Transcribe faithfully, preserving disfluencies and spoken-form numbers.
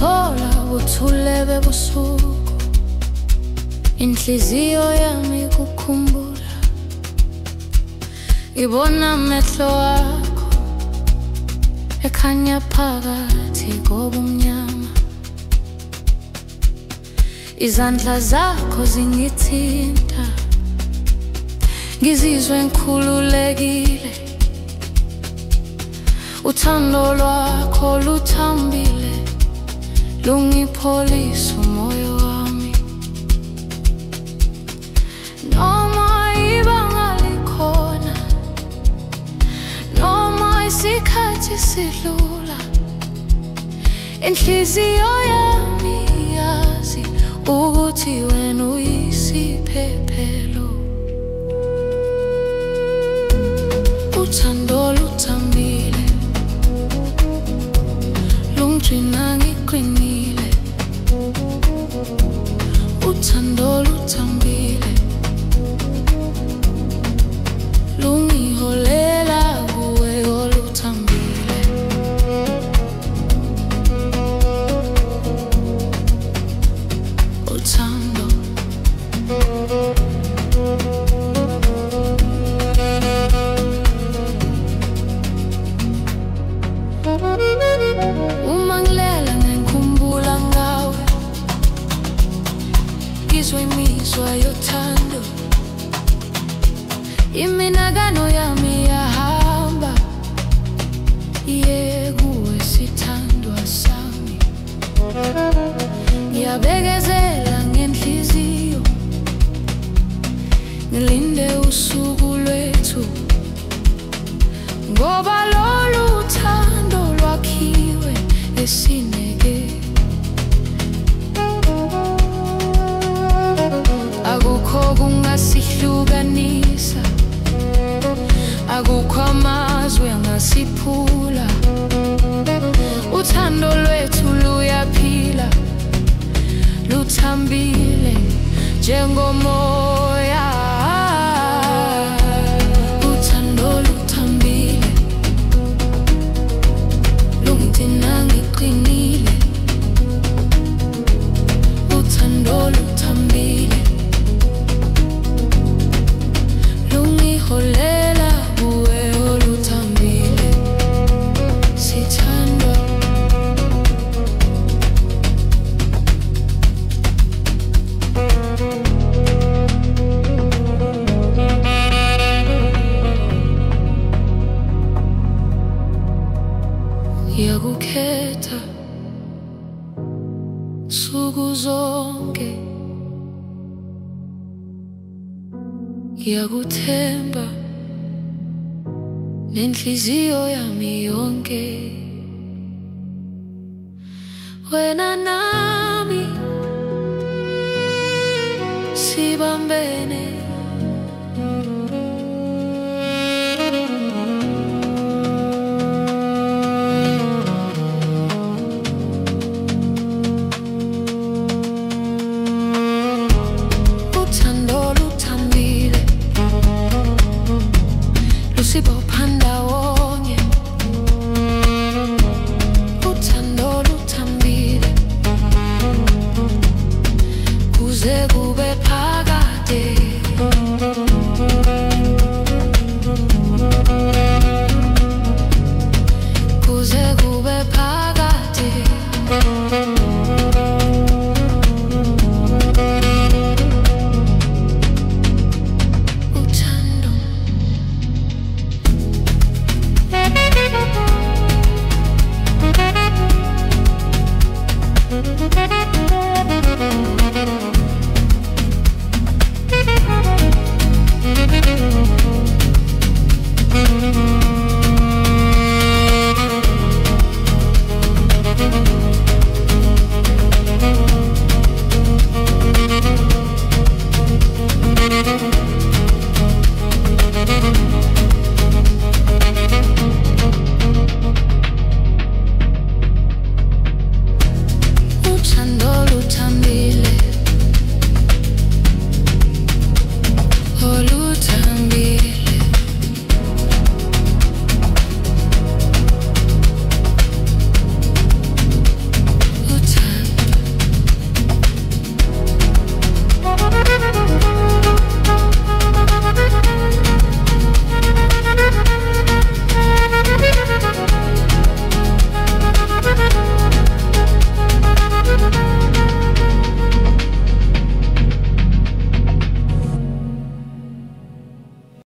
ngithola ubuthule bebusuku, inhliziyo yami kukhumbula, ibona amehlo akho ekhanya phakathi kobumnyama, izandla zakho zingithinta, ngizizwe ngikhululekile. Uthando lwakho luthambile, lungipholisa umoya wami. Noma ibanga likhona, noma isikhathi sidlula, inhliziyo yami yazi ukuthi wena uyisiphephelo. Uthando luthambile, lungigcina ngiqinile. Uthando luthambile, lungiholela kuwe oluthambile. Uthando uma ngilela ngikhumbula ngawe, ngizwa imizwa yothando, iminakano yami yahamba iye kuwe sithandwa sami. Ngiyabekezela ngenhliziyo, ngilinde usuku lwethu, ngoba lolu thando lwakhiwe esineke. Akukho kungasihlukanisa, akukho amazwe angasiphula. Uthando lwethu luyaphila, luthambile njengomoya. Uthando luthambile, lungigcina ngiqinile. Uthando luthambile, lungiholela kuwe oluthambile. Sithandwa ngiyakukhetha nsuku zonke, ngiyakuthemba nenhliziyo yami yonke. Wena nami sibambene